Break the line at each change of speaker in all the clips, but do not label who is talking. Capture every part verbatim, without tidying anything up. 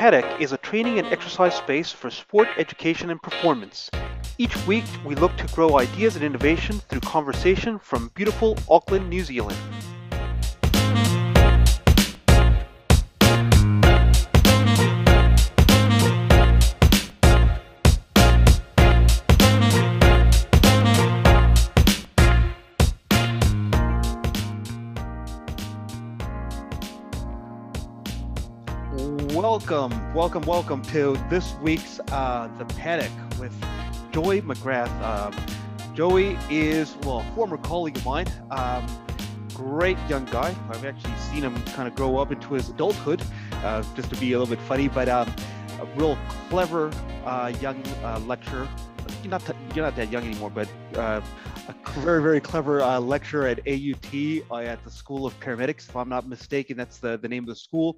Paddock is a training and exercise space for sport education and performance. Each week, we look to grow ideas and innovation through conversation from beautiful Auckland, New Zealand. Welcome, welcome, welcome to this week's uh, The Paddock with Joey McGrath. Um, Joey is, well, a former colleague of mine, um, great young guy. I've actually seen him kind of grow up into his adulthood, uh, just to be a little bit funny, but um, a real clever uh, young uh, lecturer. You're not, you're not that young anymore, but uh, a very, very clever uh, lecturer at A U T uh, at the School of Paramedics, if I'm not mistaken. That's the, the name of the school.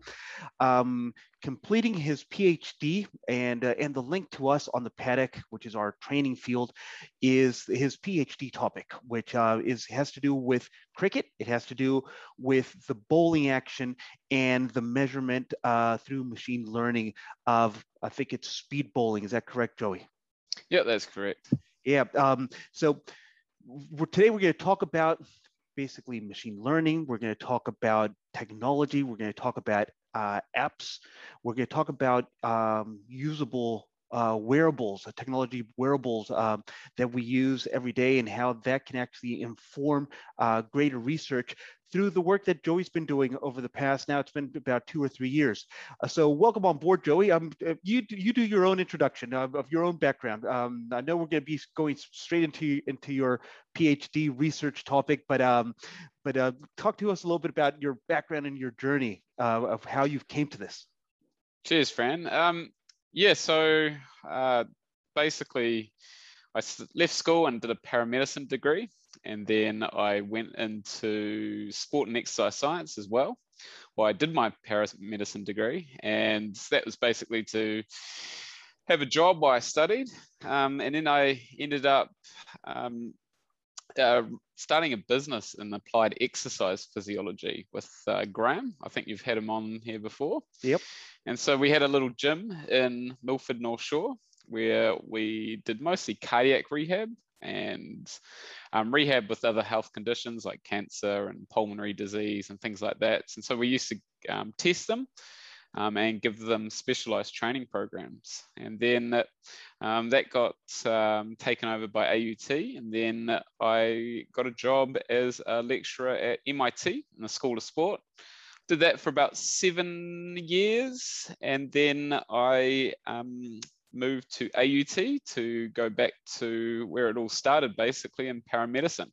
Um, completing his PhD, and uh, and the link to us on the Paddock, which is our training field, is his PhD topic, which uh, is has to do with cricket. It has to do with the bowling action and the measurement uh, through machine learning of, I think it's speed bowling. Is that correct, Joey?
Yeah, that's correct.
Yeah. Um, so we're, today we're going to talk about basically machine learning. We're going to talk about technology. We're going to talk about uh, apps. We're going to talk about um, usable uh, wearables, uh, technology wearables uh, that we use every day, and how that can actually inform uh, greater research through the work that Joey's been doing over the past, now it's been about two or three years. Uh, so welcome on board, Joey. Um, you, you do your own introduction of, of your own background. Um, I know we're going to be going straight into, into your PhD research topic, but, um, but uh, talk to us a little bit about your background and your journey uh, of how you came to this.
Cheers, Fran. Um, yeah, so uh, basically I left school and did a paramedicine degree, and then I went into sport and exercise science as well. Well, I did my paramedicine degree, and that was basically to have a job while I studied. Um, and then I ended up um, uh, starting a business in applied exercise physiology with uh, Graham. I think you've had him on here before.
Yep.
And so we had a little gym in Milford, North Shore, where we did mostly cardiac rehab and um, rehab with other health conditions like cancer and pulmonary disease and things like that. And so we used to um, test them um, and give them specialized training programs. And then that, um, that got um, taken over by A U T. And then I got a job as a lecturer at M I T in the School of Sport. Did that for about seven years. And then I um, moved to A U T to go back to where it all started, basically in paramedicine.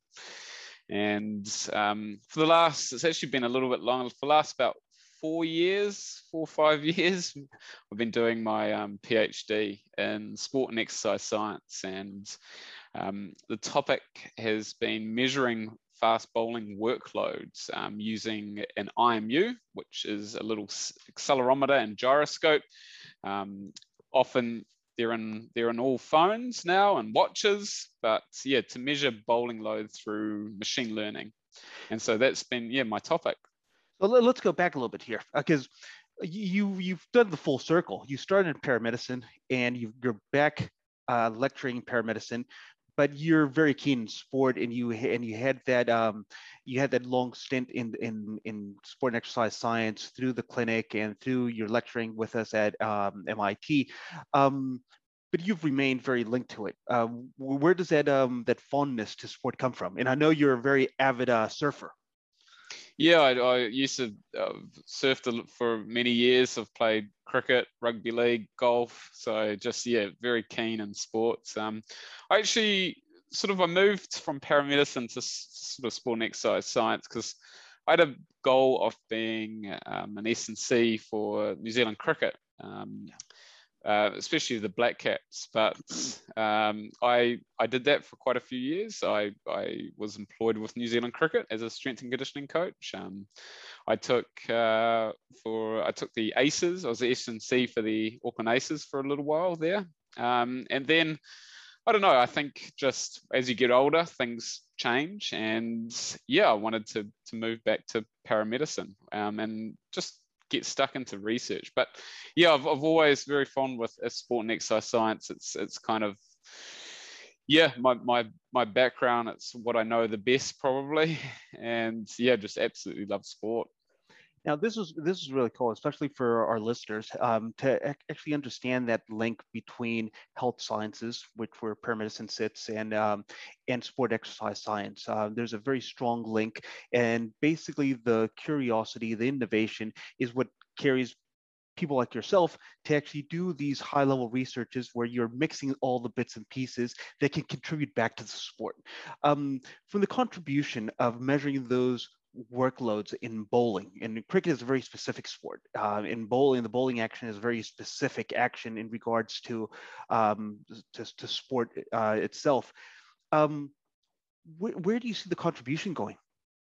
And um, for the last, it's actually been a little bit long, for the last about four years, four or five years, I've been doing my um, PhD in sport and exercise science. And um, the topic has been measuring fast bowling workloads um, using an I M U, which is a little accelerometer and gyroscope. Um, often they're in, they're in all phones now and watches, but yeah, to measure bowling load through machine learning. And so that's been, yeah, my topic.
So let's go back a little bit here, because you, you've done the full circle. You started in paramedicine, and you, you're back uh, lecturing paramedicine, but you're very keen in sport, and you and you had that um, you had that long stint in in in sport and exercise science through the clinic and through your lecturing with us at um, M I T. Um, but you've remained very linked to it. Uh, where does that um, that fondness to sport come from? And I know you're a very avid uh, surfer.
Yeah, I, I used to uh, surf for many years. I've played cricket, rugby league, golf. So just, yeah, very keen in sports. Um, I actually sort of, I moved from paramedicine to sort of sport and exercise science because I had a goal of being um, an S and C for New Zealand cricket. Um, Uh, especially the Black Caps, but um, I I did that for quite a few years. I, I was employed with New Zealand Cricket as a strength and conditioning coach. Um, I took uh, for I took the Aces. I was the S and C for the Auckland Aces for a little while there, um, and then I don't know. I think just as you get older, things change, and yeah, I wanted to to move back to paramedicine um, and just get stuck into research. But yeah, I've, I've always very fond with uh, sport and exercise science. It's it's kind of yeah, my my my background. It's what I know the best probably, and yeah, just absolutely love sport.
Now, this is this is really cool, especially for our listeners, um, to ac- actually understand that link between health sciences, which where paramedicine sits, and um, and sport exercise science. Uh, there's a very strong link, and basically the curiosity, the innovation, is what carries people like yourself to actually do these high level researches where you're mixing all the bits and pieces that can contribute back to the sport. Um, from the contribution of measuring those workloads in bowling, and cricket is a very specific sport. Uh, in bowling, the bowling action is very specific action in regards to um, to, to sport uh, itself. Um, wh- where do you see the contribution going?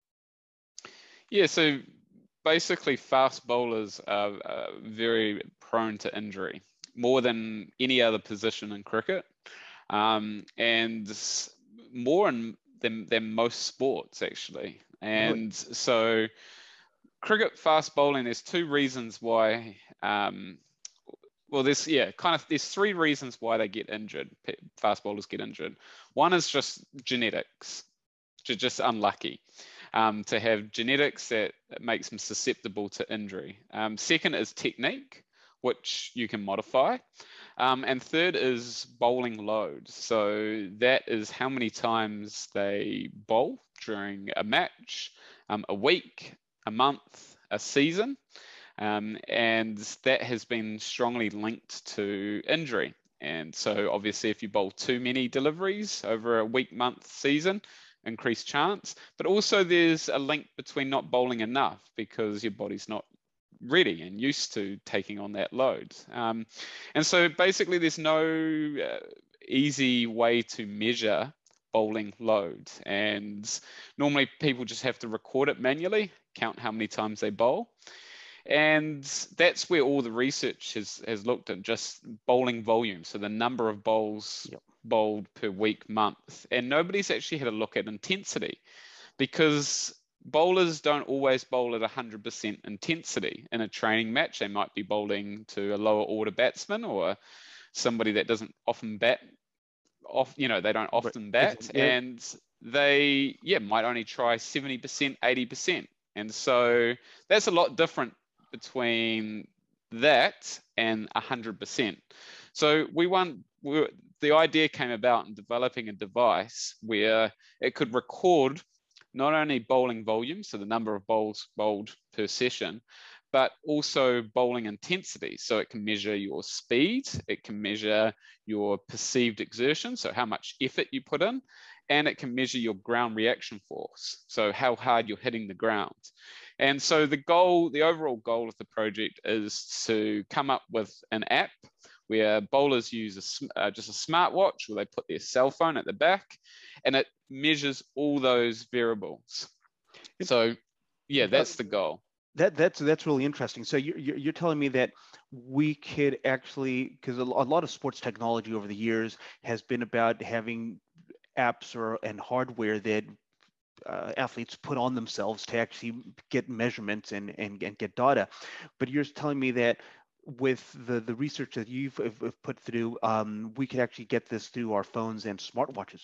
Yeah, so basically fast bowlers are uh, very prone to injury, more than any other position in cricket, um, and more in, than, than most sports actually.
Really?
And so cricket fast bowling, there's two reasons why, um, well, there's, yeah, kind of, there's three reasons why they get injured, fast bowlers get injured. One is just genetics, just unlucky. Um, to have genetics that makes them susceptible to injury. Um, second is technique, which you can modify. Um, and third is bowling load. So that is how many times they bowl during a match, um, a week, a month, a season. Um, and that has been strongly linked to injury. And so obviously if you bowl too many deliveries over a week, month, season, increased chance, but also there's a link between not bowling enough because your body's not ready and used to taking on that load. Um, and so basically there's no uh, easy way to measure bowling load. And normally people just have to record it manually, count how many times they bowl. And that's where all the research has, has looked at, just bowling volume. So the number of bowls yep. bowled per week, month. And nobody's actually had a look at intensity because bowlers don't always bowl at one hundred percent intensity. In a training match, they might be bowling to a lower order batsman or somebody that doesn't often bat off, you know, they don't often bat. Yeah. And they, yeah, might only try seventy percent, eighty percent. And so that's a lot different between that and one hundred percent. So we want, we were, the idea came about in developing a device where it could record not only bowling volume, so the number of bowls bowled per session, but also bowling intensity. So it can measure your speed, it can measure your perceived exertion, so how much effort you put in, and it can measure your ground reaction force, so how hard you're hitting the ground. And so the goal, the overall goal of the project is to come up with an app where bowlers use a, uh, just a smartwatch where they put their cell phone at the back and it measures all those variables. So yeah, that's the goal.
That that's that's really interesting. So you're you're telling me that we could actually, because a lot of sports technology over the years has been about having apps or and hardware that uh, athletes put on themselves to actually get measurements and, and and get data. But you're telling me that with the the research that you've have put through, um, we could actually get this through our phones and smartwatches.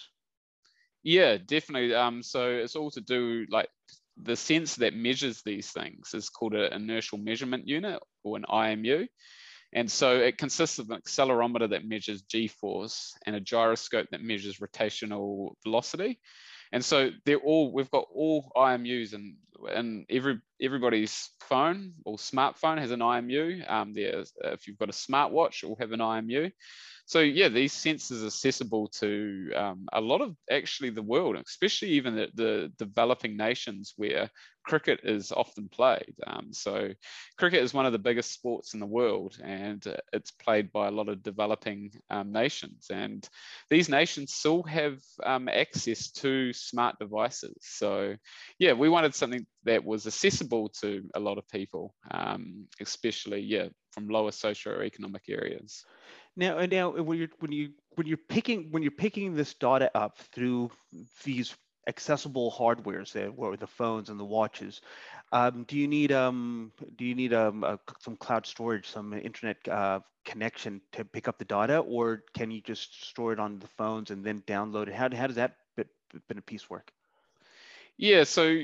Yeah, definitely. Um, so it's all to do, like, the sensor that measures these things is called an inertial measurement unit, or an I M U. And so it consists of an accelerometer that measures G-force and a gyroscope that measures rotational velocity. And so they're all, we've got all I M Us, and, and every everybody's phone or smartphone has an I M U. Um, there's, if you've got a smartwatch, it will have an I M U. So yeah, these sensors are accessible to um, a lot of actually the world, especially even the, the developing nations where cricket is often played. Um, so cricket is one of the biggest sports in the world, and uh, it's played by a lot of developing um, nations. And these nations still have um, access to smart devices. So yeah, we wanted something that was accessible to a lot of people, um, especially yeah, from lower socioeconomic areas.
Now, now when you're when you when you're picking when you're picking this data up through these accessible hardwares there, where the phones and the watches. Um, do you need um, do you need um, a, some cloud storage, some internet uh, connection to pick up the data, or can you just store it on the phones and then download it? How, how does that bit, bit of piece work?
Yeah, so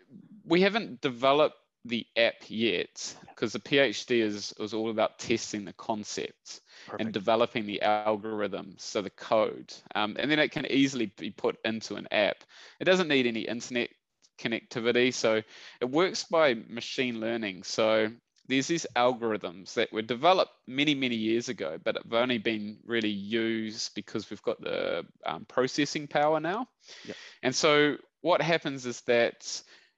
we haven't developed the app yet because the PhD is was all about testing the concepts
Perfect.
and developing the algorithms, so the code, um, and then it can easily be put into an app. It doesn't need any internet connectivity, so it works by machine learning. So there's these algorithms that were developed many, many years ago, but have only been really used because we've got the um, processing power now.
Yep.
And so what happens is that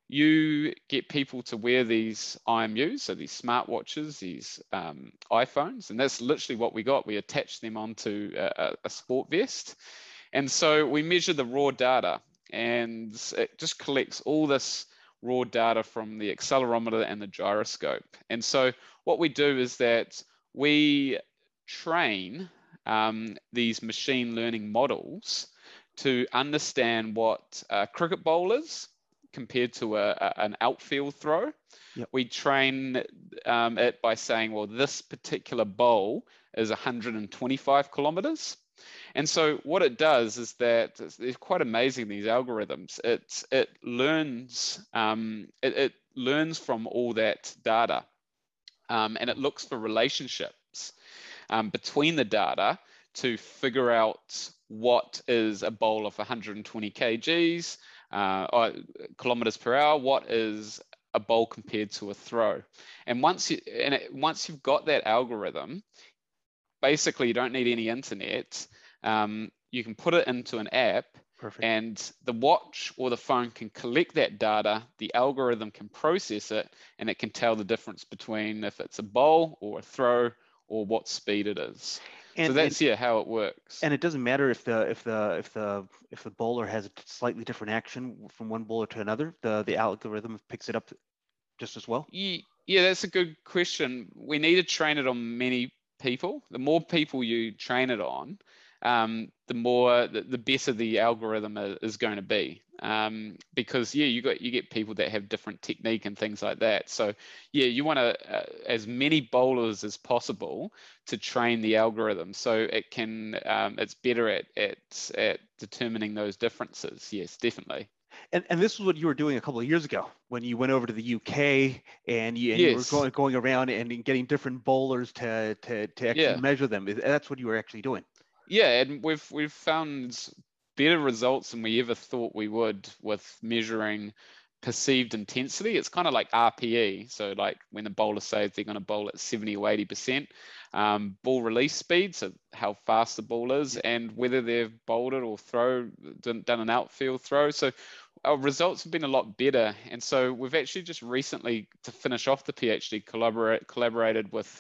you get people to wear these I M Us, so these smartwatches, these um, iPhones, and that's literally what we got. We attached them onto a, a sport vest. And so we measure the raw data, and it just collects all this raw data from the accelerometer and the gyroscope. And so what we do is that we train um, these machine learning models to understand what a cricket bowl is compared to a, a, an outfield throw.
Yep.
We train um, it by saying, well, this particular bowl is one hundred twenty-five kilometers. And so what it does is that it's quite amazing, these algorithms. It, it learns um, it, it learns from all that data, um, and it looks for relationships um, between the data to figure out what is a bowl of one hundred twenty kilograms, uh, or kilometers per hour, what is a bowl compared to a throw. And once you and it, once you've got that algorithm, basically you don't need any internet. Um, you can put it into an app. Perfect. And the watch or the phone can collect that data, the algorithm can process it, and it can tell the difference between if it's a bowl or a throw or what speed it is. And, so that's and, yeah how it works.
And it doesn't matter if the if the if the if the bowler has a slightly different action from one bowler to another, the the algorithm picks it up just as well.
Yeah, yeah, that's a good question. We need to train it on many people. The more people you train it on, um, the more the, the better the algorithm is going to be. Um, because yeah, you got you get people that have different technique and things like that. So yeah, you want to uh, as many bowlers as possible to train the algorithm so it can um, it's better at at at determining those differences. Yes, definitely.
And, and this is what you were doing a couple of years ago when you went over to the U K and you, and yes. you were going, going around and getting different bowlers to to, to actually yeah. measure them. That's what you were actually doing.
Yeah, and we've we've found better results than we ever thought we would with measuring perceived intensity. It's kind of like R P E. So like when the bowler says they're going to bowl at seventy or eighty percent, um, ball release speed, so how fast the ball is, and whether they've bowled it or throw done, done an outfield throw. So our results have been a lot better. And so we've actually just recently, to finish off the PhD, collaborate, collaborated with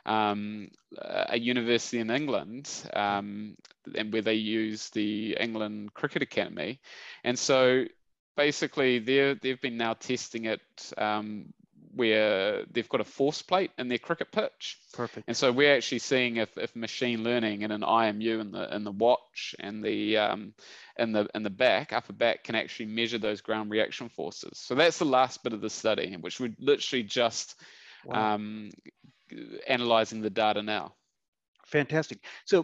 um, a university in England, um, and where they use the England Cricket Academy. And so basically they've been now testing it um, where they've got a force plate in their cricket pitch.
Perfect.
And so we're actually seeing if, if machine learning and an I M U in the in the watch and the um, in the in the back upper back can actually measure those ground reaction forces. So that's the last bit of the study, which we're literally just wow. um, analyzing the data now.
Fantastic. So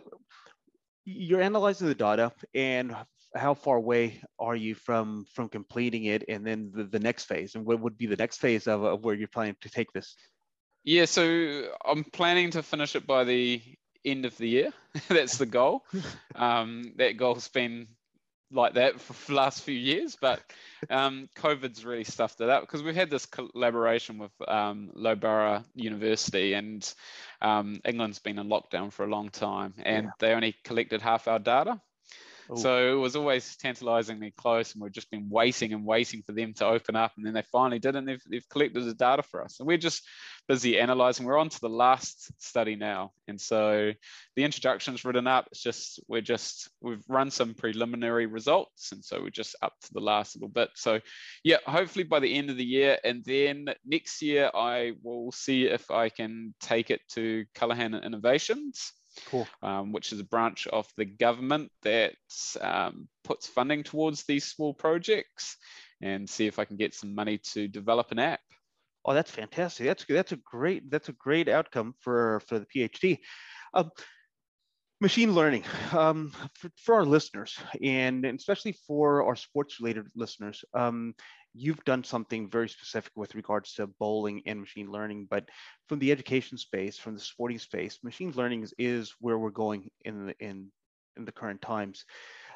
you're analyzing the data, and how far away are you from from completing it, and then the, the next phase, and what would be the next phase of, of where you're planning to take this?
Yeah, so I'm planning to finish it by the end of the year. That's the goal. Um, that goal's been like that for the last few years, but um, COVID's really stuffed it up because we've had this collaboration with um, Loughborough University, and um, England's been in lockdown for a long time, and yeah. they only collected half our data. Ooh. So it was always tantalizingly close, and we've just been waiting and waiting for them to open up, and then they finally did, and they've, they've collected the data for us. And we're just busy analyzing. We're on to the last study now, and so the introduction's written up. It's just we're just we've run some preliminary results, and so we're just up to the last little bit. So yeah, hopefully by the end of the year, and then next year I will see if I can take it to Callaghan Innovations.
Cool.
um, which is a branch of the government that um, puts funding towards these small projects, and see if I can get some money to develop an app.
Oh, that's fantastic. That's that's a great that's a great outcome for for the PhD. Um, machine learning, um, for, for our listeners, and, and especially for our sports-related listeners, um, you've done something very specific with regards to bowling and machine learning. But from the education space, from the sporting space, machine learning is, is where we're going in the in in the current times.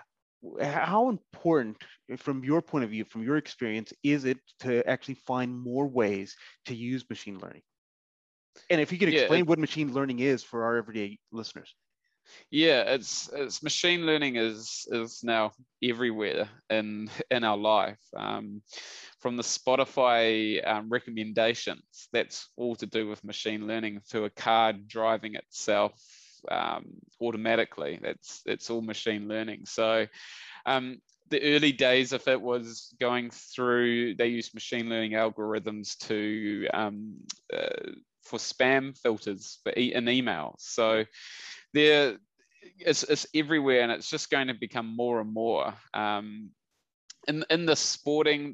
How important, from your point of view, from your experience, is it to actually find more ways to use machine learning? And if you could
Yeah,
explain
it,
what machine learning is for our everyday listeners.
yeah, it's it's machine learning is is now everywhere in in our life. Um, from the Spotify um, recommendations, that's all to do with machine learning, to a car driving itself um, automatically. That's that's all machine learning. So um, the early days of it was going through, they used machine learning algorithms to um, uh, for spam filters for e- in emails. So there, it's, it's everywhere, and it's just going to become more and more. Um, in in the sporting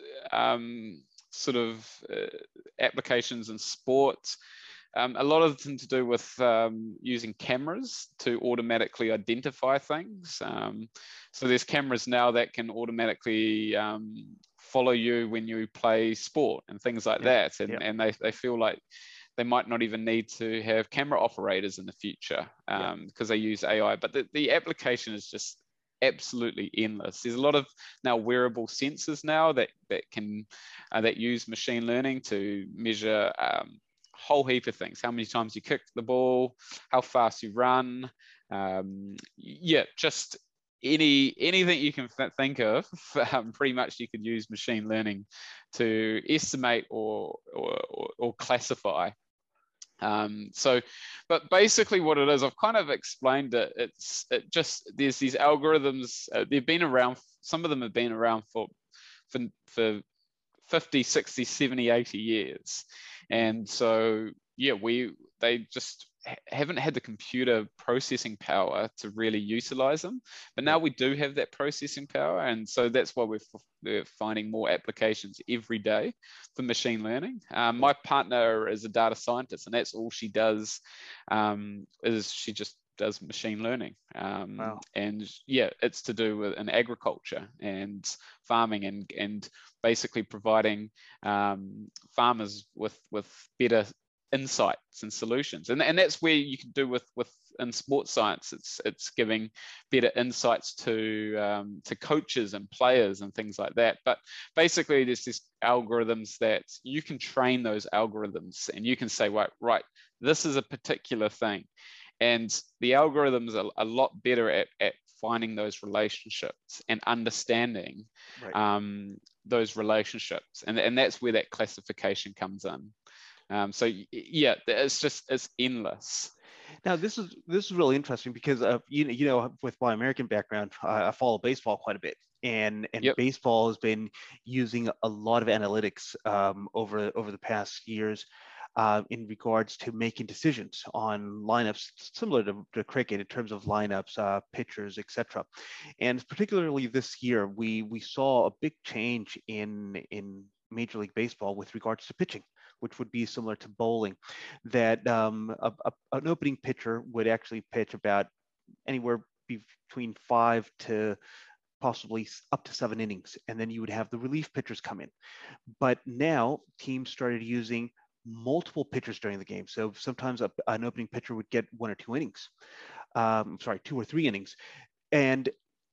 um, sort of uh, applications in sports, um, a lot of them to do with um, using cameras to automatically identify things. Um, so there's cameras now that can automatically um, follow you when you play sport and things like
Yeah,
that. And,
yeah,
and they, they feel like they might not even need to have camera operators in the future
yeah.
um, because they use A I. But the, the application is just absolutely endless. There's a lot of now wearable sensors now that that can uh, that use machine learning to measure um, a whole heap of things: how many times you kick the ball, how fast you run, um, yeah, just any anything you can think of. Um, pretty much you could use machine learning to estimate or or, or, or classify. Um, so, but basically what it is, I've kind of explained it. It's it just, there's these algorithms, uh, they've been around, some of them have been around for, for, for fifty, sixty, seventy, eighty years. And so, yeah, we, they just ha- haven't had the computer processing power to really utilize them. But
Yeah.
now we do have that processing power. And so that's why we're, we're finding more applications every day for machine learning. Um,
Yeah.
my partner is a data scientist, and that's all she does, um, is she just does machine learning. Um,
Wow.
and yeah, it's to do with in agriculture and farming, and, and basically providing um, farmers with, with better insights and solutions. And, and that's where you can do with, with in sports science, it's, it's giving better insights to, um, to coaches and players and things like that. But basically there's these algorithms that you can train those algorithms, and you can say, right, right, this is a particular thing. And the algorithms are a lot better at, at finding those relationships and understanding
Right.
um, those relationships. And, and that's where that classification comes in. Um, so yeah, it's just, it's endless.
Now this is this is really interesting because uh, you know you know with my American background, uh, I follow baseball quite a bit, and and
Yep.
baseball has been using a lot of analytics um, over over the past years. Uh, in regards to making decisions on lineups, similar to, to cricket in terms of lineups, uh, pitchers, et cetera. And particularly this year, we we saw a big change in in Major League Baseball with regards to pitching, which would be similar to bowling, that um, a, a, an opening pitcher would actually pitch about anywhere between five to possibly up to seven innings, and then you would have the relief pitchers come in. But now teams started using multiple pitchers during the game. So sometimes a, an opening pitcher would get one or two innings, um, sorry, two or three innings. And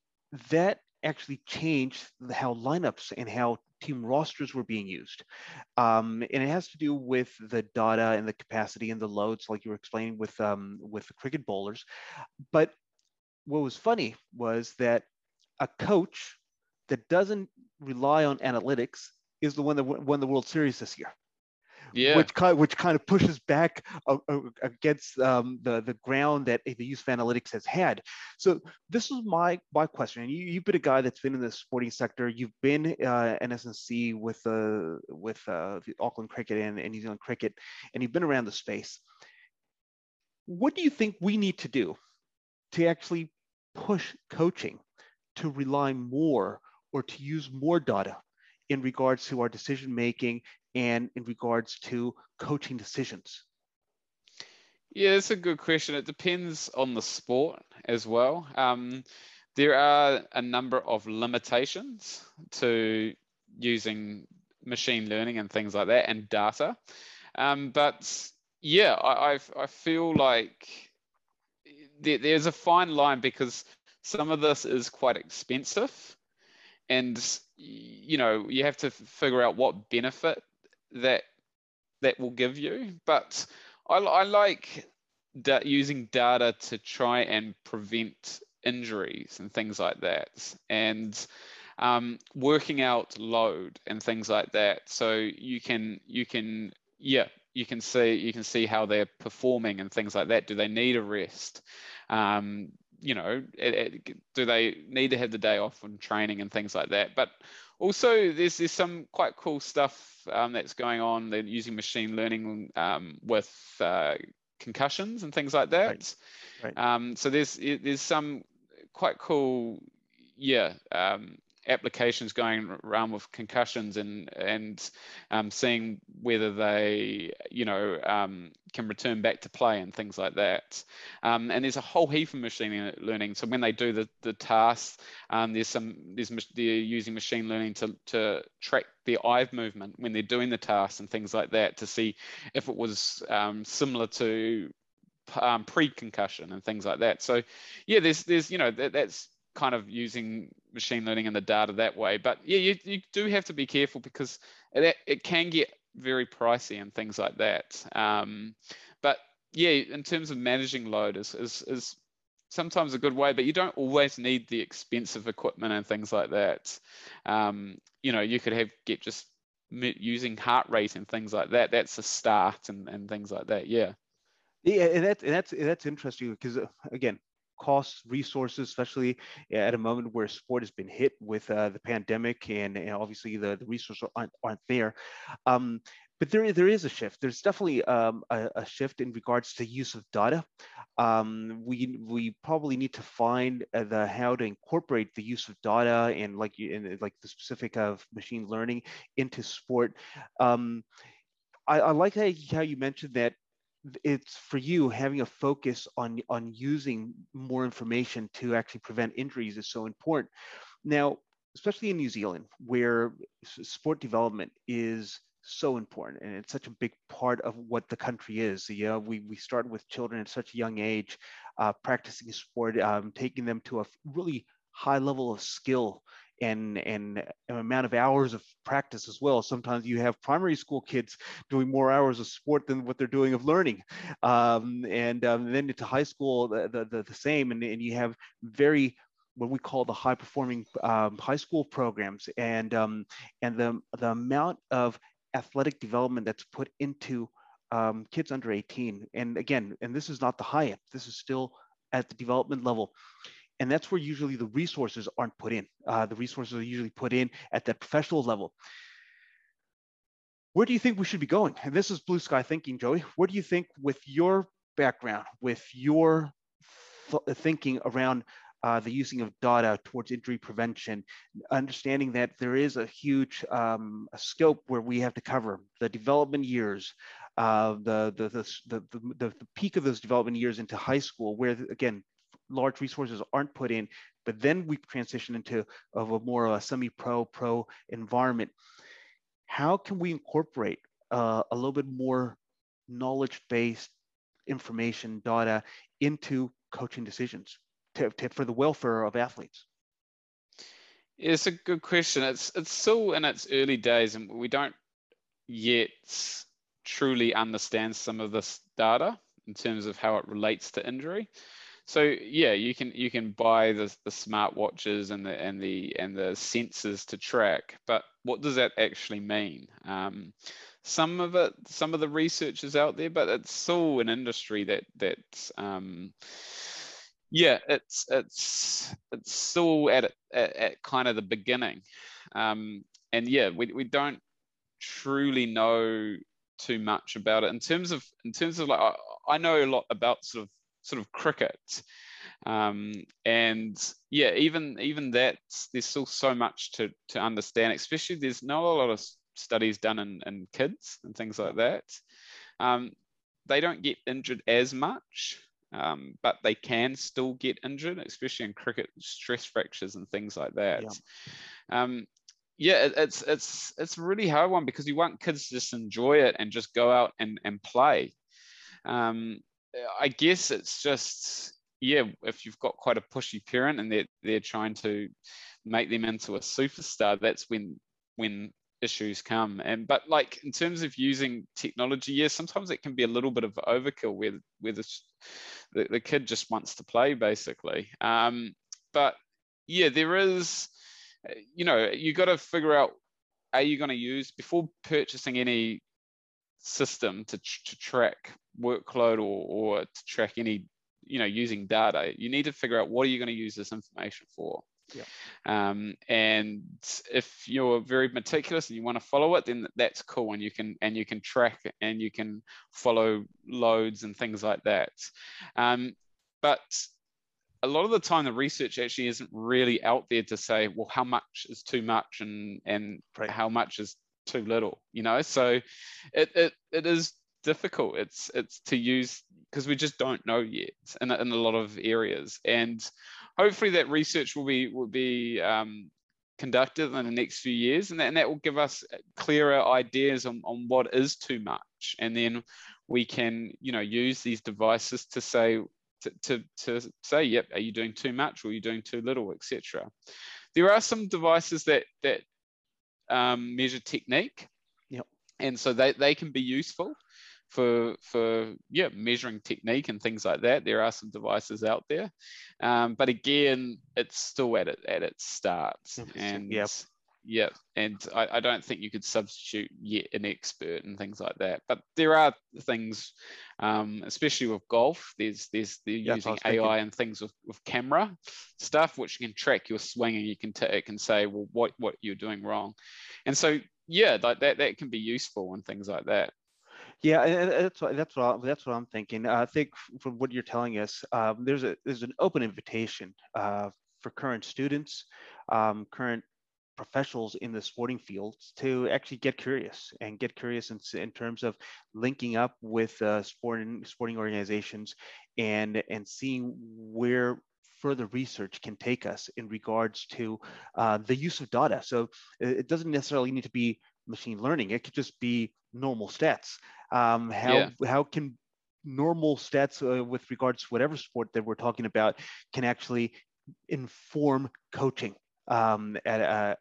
that actually changed how lineups and how team rosters were being used. Um, and it has to do with the data and the capacity and the loads, like you were explaining with um, with the cricket bowlers. But what was funny was that a coach that doesn't rely on analytics is the one that won the World Series this year,
Yeah.
which kind which kind of pushes back uh, uh, against um, the the ground that the use of analytics has had. So this is my my question. And you, you've been a guy that's been in the sporting sector. You've been uh, an S and C with uh, with uh, the Auckland Cricket and, and New Zealand Cricket, and you've been around the space. What do you think we need to do to actually push coaching to rely more or to use more data in regards to our decision making and in regards to coaching decisions?
Yeah, it's a good question. It depends on the sport as well. Um, there are a number of limitations to using machine learning and things like that and data. Um, but yeah, I, I've, I feel like there, there's a fine line because some of this is quite expensive, and you know you have to figure out what benefit that that will give you. But I, I like da- using data to try and prevent injuries and things like that, and um, working out load and things like that. So you can you can yeah you can see you can see how they're performing and things like that. Do they need a rest? Um, you know, it, it, do they need to have the day off from training and things like that? But also, there's there's some quite cool stuff um, that's going on. They're using machine learning um, with uh, concussions and things like
Right,
that.
right.
Um, so there's there's some quite cool, yeah, um, applications going around with concussions and and um, seeing whether they, you know, um, can return back to play and things like that. Um, and there's a whole heap of machine learning. So when they do the the tasks, um, there's some there's they're using machine learning to to track their eye movement when they're doing the tasks and things like that to see if it was um, similar to um, pre-concussion and things like that. So yeah, there's there's you know that, that's kind of using machine learning and the data that way. But yeah, you, you do have to be careful because it, it can get very pricey and things like that. Um, but yeah, in terms of managing load is, is is sometimes a good way, but you don't always need the expensive equipment and things like that. Um, you know, you could have get just using heart rate and things like that. That's a start and, and things like that. Yeah.
Yeah, and that's and that's and that's interesting because uh, again, costs, resources, especially at a moment where sport has been hit with uh, the pandemic, and, and obviously the, the resources aren't aren't there. Um, but there there is a shift. There's definitely um, a, a shift in regards to use of data. Um, we we probably need to find uh, the how to incorporate the use of data and like you and like the specific of machine learning into sport. Um, I, I like how, how you mentioned that it's for you having a focus on on using more information to actually prevent injuries is so important. Now, especially in New Zealand, where sport development is so important and it's such a big part of what the country is. You know, we we start with children at such a young age, uh, practicing sport, um, taking them to a really high level of skill and and an amount of hours of practice as well. Sometimes you have primary school kids doing more hours of sport than what they're doing of learning, um, and um, then into high school the the, the, the same, and, and you have very what we call the high performing um, high school programs, and um, and the the amount of athletic development that's put into um, kids under eighteen. And again, and this is not the high end. This is still at the development level. And that's where usually the resources aren't put in. Uh, the resources are usually put in at that professional level. Where do you think we should be going? And this is blue sky thinking, Joey. Where do you think, with your background, with your th- thinking around uh, the using of data towards injury prevention, understanding that there is a huge um, a scope where we have to cover the development years, uh, the, the, the, the, the, the peak of those development years into high school, where, again, large resources aren't put in, but then we transition into of a more of a semi-pro pro environment. How can we incorporate uh, a little bit more knowledge-based information data into coaching decisions to, to, for the welfare of athletes?
It's a good question. It's it's still in its early days, and we don't yet truly understand some of this data in terms of how it relates to injury. So yeah, you can you can buy the the smart watches and the and the and the sensors to track, but what does that actually mean? Um, some of it, some of the research is out there, but it's still an industry that that um, yeah, it's it's it's still at at, at kind of the beginning, um, and yeah, we we don't truly know too much about it in terms of in terms of like I, I know a lot about sort of sort of cricket, um, and yeah, even even that there's still so much to to understand. Especially there's not a lot of studies done in, in kids and things like that. Um, they don't get injured as much, um, but they can still get injured, especially in cricket, stress fractures and things like that.
Yeah.
Um, yeah, it, it's it's it's a really hard one because you want kids to just enjoy it and just go out and and play. Um, I guess it's just yeah, if you've got quite a pushy parent and they're they're trying to make them into a superstar, that's when when issues come. And but like in terms of using technology, yeah, sometimes it can be a little bit of overkill where where the the, the kid just wants to play basically. Um, but yeah, there is, you know, you got to figure out, are you going to use before purchasing any system to, to track workload or, or to track any, you know, using data, you need to figure out what are you going to use this information for.
Yeah.
Um, and if you're very meticulous and you want to follow it, then that's cool, and you can and you can track it and you can follow loads and things like that. Um, but a lot of the time, the research actually isn't really out there to say, well, how much is too much and and
Right.
how much is too little, you know. So it it, it is difficult. It's it's to use because we just don't know yet in, in a lot of areas, and hopefully that research will be will be um, conducted in the next few years, and that, and that will give us clearer ideas on, on what is too much, and then we can, you know, use these devices to say to, to, to say, yep, are you doing too much or are you doing too little, et cetera. There are some devices that that um, measure technique,
yep.
and so they, they can be useful for for yeah measuring technique and things like that. There are some devices out there, um, but again, it's still at it at its start, and
yep.
yeah, and I, I don't think you could substitute yet an expert and things like that. But there are things, um, especially with golf. There's there's they're
yeah,
using A I and things with, with camera stuff, which can track your swing, and you can t- it can say, well, what what you're doing wrong, and so yeah, like that that can be useful and things like that.
Yeah, and that's what that's what I, that's what I'm thinking. I think from what you're telling us, um, there's a there's an open invitation uh, for current students, um, current professionals in the sporting fields to actually get curious and get curious in, in terms of linking up with uh, sporting sporting organizations and and seeing where further research can take us in regards to uh, the use of data. So it doesn't necessarily need to be machine learning. It could just be normal stats. Um, how
Yeah.
how can normal stats uh, with regards to whatever sport that we're talking about can actually inform coaching um, at, uh,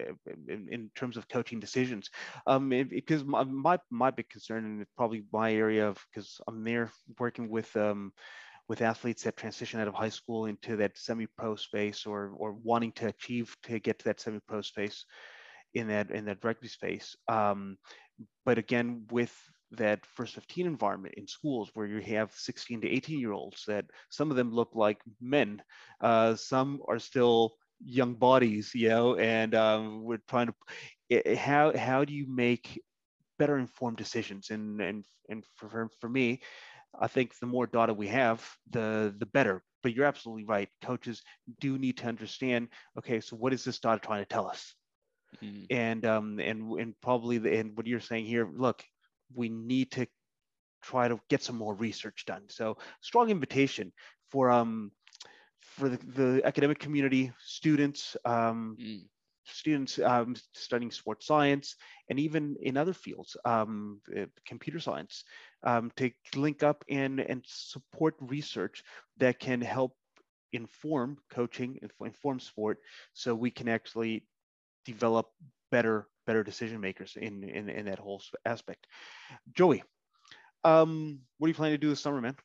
in, in terms of coaching decisions? Um, it, because my, my my big concern, and it's probably my area of, because I'm there working with um, with athletes that transition out of high school into that semi-pro space, or or wanting to achieve to get to that semi-pro space in that in that rugby space. Um, but again, with that first fifteen environment in schools where you have sixteen to eighteen year olds that some of them look like men, uh, some are still young bodies, you know, and um, we're trying to, it, how how do you make better informed decisions? And and and for for me, I think the more data we have, the the better. But you're absolutely right. Coaches do need to understand, okay, so what is this data trying to tell us?
Mm.
And um and and probably the, and what you're saying here, look, we need to try to get some more research done. So strong invitation for um for the, the academic community, students, um,
Mm.
students um, studying sports science, and even in other fields, um, uh, computer science, um, to link up and and support research that can help inform coaching, inform sport, so we can actually develop better better decision makers in in, in that whole aspect. Joey, um, what are you planning to do this summer, man?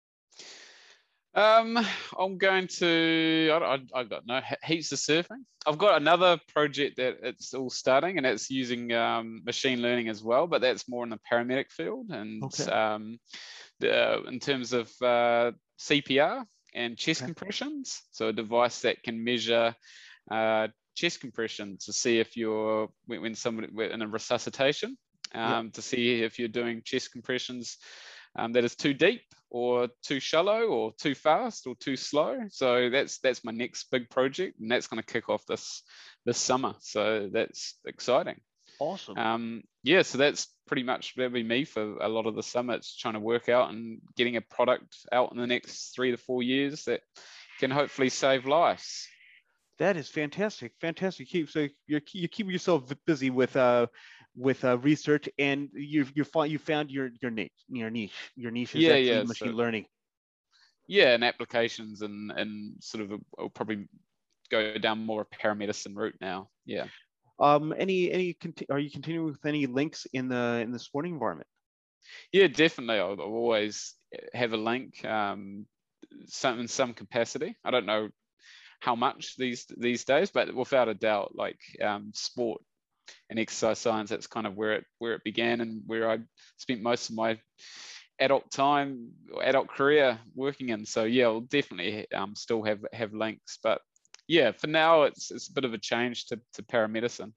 Um, I'm going to. I, I, I've got no heaps of surfing. I've got another project that it's all starting, and it's using um, machine learning as well, but that's more in the paramedic field. And
Okay.
um, the, in terms of uh, C P R and chest
Okay.
compressions, so a device that can measure uh, chest compression to see if you're when, when somebody in a resuscitation. um, yep. to see if you're doing chest compressions um, that is too deep or too shallow or too fast or too slow. So that's that's my next big project, and that's going to kick off this this summer. So that's exciting.
Awesome.
Um, yeah, so that's pretty much that'll be me for a lot of the summer. It's trying to work out and getting a product out in the next three to four years that can hopefully save lives.
That is fantastic, fantastic. Keep so you're you keep yourself busy with uh with uh, research, and you you find you found your your niche your niche your niche is
yeah,
actually
yeah,
machine
so,
learning.
Yeah, and applications and and sort of a, I'll probably go down more a paramedicine route now. Yeah.
Um. Any any are you continuing with any links in the in the sporting environment?
Yeah, definitely. I'll, I'll always have a link. Um, some in some capacity. I don't know how much these these days, but without a doubt, like um, sport and exercise science, that's kind of where it where it began and where I spent most of my adult time, adult career working in. So yeah, I'll definitely um, still have have links, but yeah, for now it's it's a bit of a change to to paramedicine.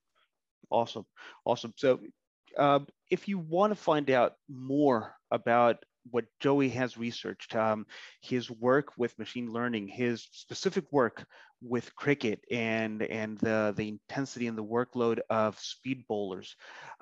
Awesome, awesome. So uh, if you want to find out more about what Joey has researched, um, his work with machine learning, his specific work with cricket, and and the the intensity and the workload of speed bowlers,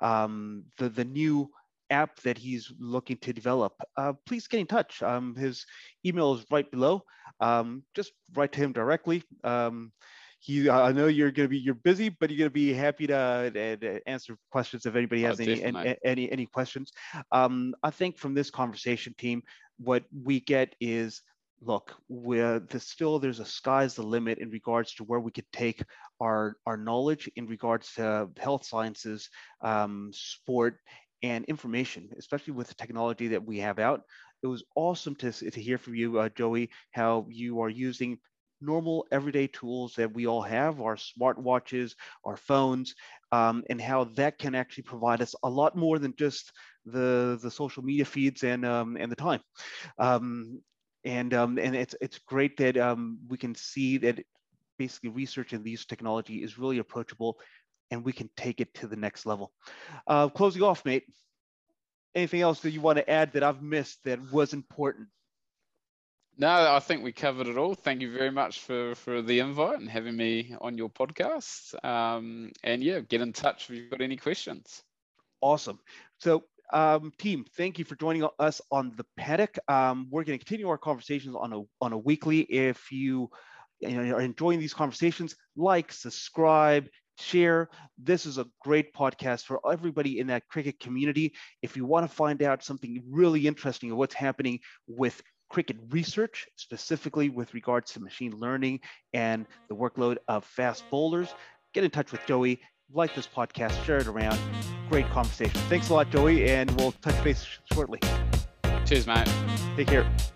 um, the the new app that he's looking to develop, uh, please get in touch. Um, his email is right below. Um, just write to him directly. Um, He, I know you're going to be, you're busy, but you're going to be happy to, to answer questions if anybody has oh, any, any, any, any questions. Um, I think from this conversation, team, what we get is, look, we're the, still there's a sky's the limit in regards to where we could take our, our knowledge in regards to health sciences, um, sport, and information, especially with the technology that we have out. It was awesome to, to hear from you, uh, Joey, how you are using normal everyday tools that we all have, our smartwatches, our phones, um, and how that can actually provide us a lot more than just the the social media feeds and um, and the time. Um, and um, and it's it's great that um, we can see that basically research in these technology is really approachable, and we can take it to the next level. Uh, closing off, mate. Anything else that you want to add that I've missed that was important?
No, I think we covered it all. Thank you very much for, for the invite and having me on your podcast. Um, and yeah, get in touch if you've got any questions.
Awesome. So um, team, thank you for joining us on the Paddock. Um, we're going to continue our conversations on a, on a weekly. If you, you know, are enjoying these conversations, like, subscribe, share. This is a great podcast for everybody in that cricket community. If you want to find out something really interesting of what's happening with cricket research, specifically with regards to machine learning and the workload of fast bowlers, get in touch with Joey. Like this podcast, share it around. Great conversation. Thanks a lot, Joey, and we'll touch base shortly.
Cheers, mate.
Take care.